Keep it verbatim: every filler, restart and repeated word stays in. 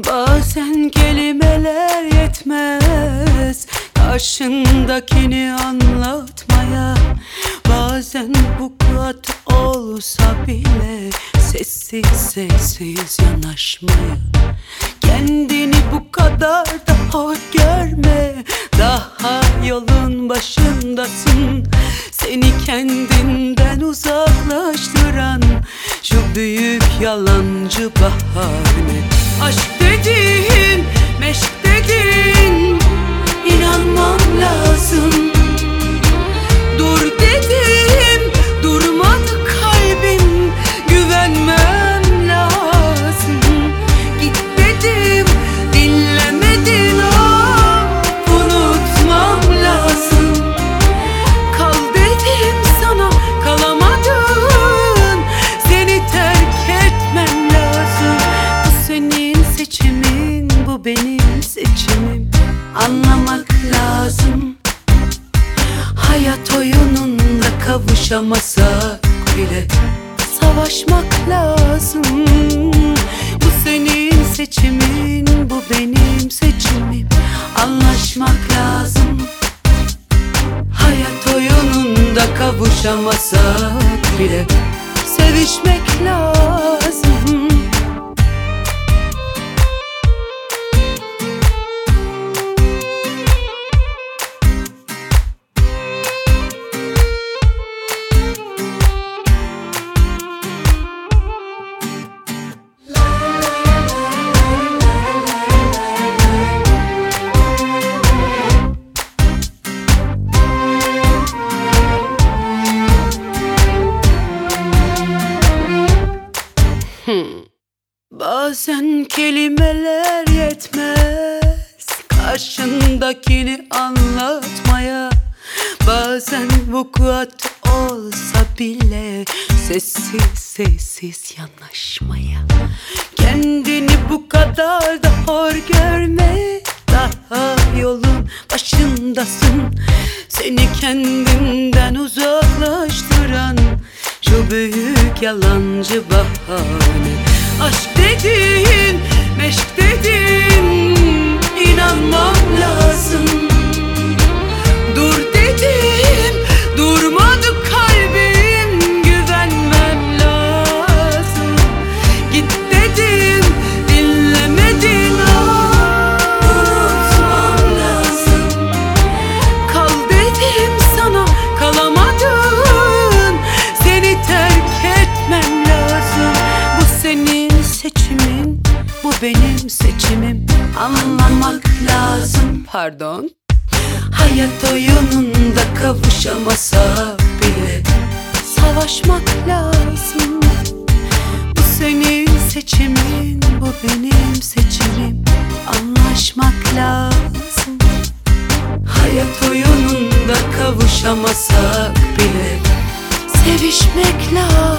Bazen kelimeler yetmez karşındakini anlatmaya. Bazen bu kat olsa bile sessiz sessiz yanaşmaya. Kendini bu kadar da hor görme, daha yolun başındasın. Seni kendinden uzaklaştıran şu büyük yalancı bahane. Aşk dediğin, meşk dediğin, inanmam lazım. Dur dedim, durmadı kalbim, güvenmem lazım. Git dedim, dinlemedin, ah, unutmam lazım. Kal dedim sana, kalamadın, seni terk etmem lazım. Bu senin seçimin, bu benim seçimim. Anlamak lazım. Hayat oyununda kavuşamasak bile savaşmak lazım. Bu senin seçimin, bu benim seçimim. Anlaşmak lazım. Hayat oyununda kavuşamasak bile sevişmek lazım. Bazen kelimeler yetmez karşındakini anlatmaya. Bazen vukuat olsa bile sessiz sessiz yanaşmaya. Kendini bu kadar da hor görme, daha yolun başındasın. Seni kendinden uzaklaştıran şu büyük yalancı bahane. Aşk dediğin, meşk dediğin, inanmam lazım. Dur dedim, durmadı kalbim, güvenmem lazım. Git dedim, dinlemedin, ah, unutmam lazım. Kal dedim sana, kalamadın, seni terk etmem lazım. Bu senin seçimin, bu benim seçimim. Anlamak lazım. Pardon. Hayat oyununda kavuşamasak bile savaşmak lazım. Bu senin seçimin, bu benim seçimim. Anlaşmak lazım. Hayat oyununda kavuşamasak bile sevişmek lazım.